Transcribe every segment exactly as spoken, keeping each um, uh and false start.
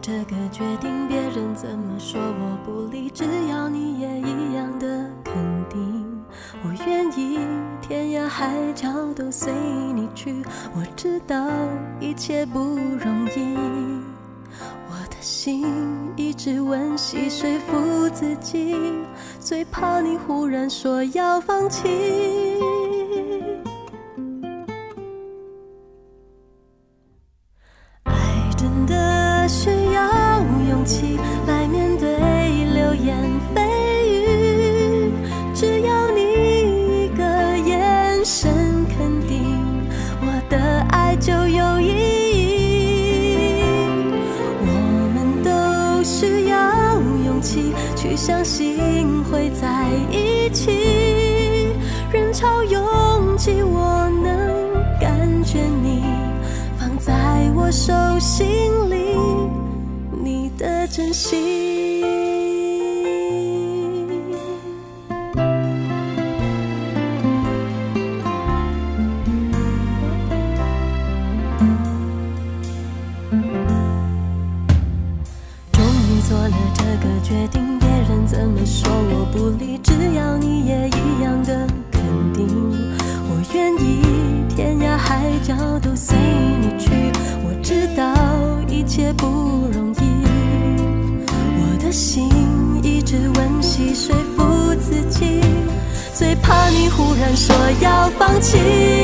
这个决定，别人怎么说我不理，只要你也一样的肯定，我愿意天涯海角都随你去。我知道一切不容易，我的心一直温习说服自己，最怕你忽然说要放弃。爱真的需要勇气来面对流言蜚语，只要你一个眼神肯定，我的爱就有意义。我们都需要勇气去相信会在一起，人潮拥挤我能感觉你放在我手心里，你的真心。终于做了这个决定，别人怎么说我不理，只要你也一样的肯定，我愿意天涯海角都随你去。我知道一切不容易，我的心一直温习说服自己，最怕你忽然说要放弃。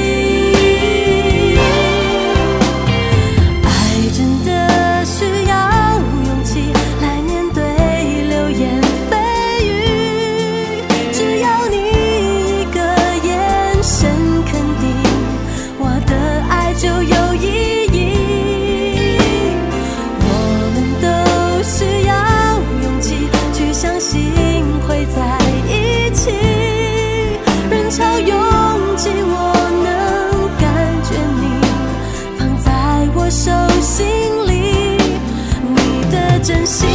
爱真的需要勇气来面对流言蜚语，只要你一个眼神肯定，我的爱就有意义。我们都需要勇气去相信会在一起，人潮拥挤我能感觉你放在我手心里，你的真心。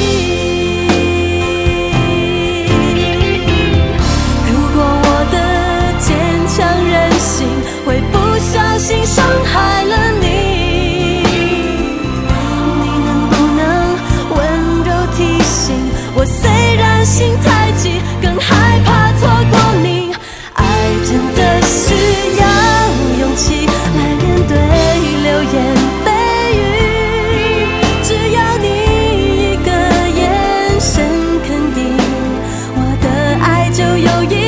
如果我的坚强任性会不小心伤害了你，你能不能温柔提醒我，虽然心太急，更害怕错过你。爱真的需要勇气来面对流言蜚语，只要你一个眼神肯定，我的爱就有意义。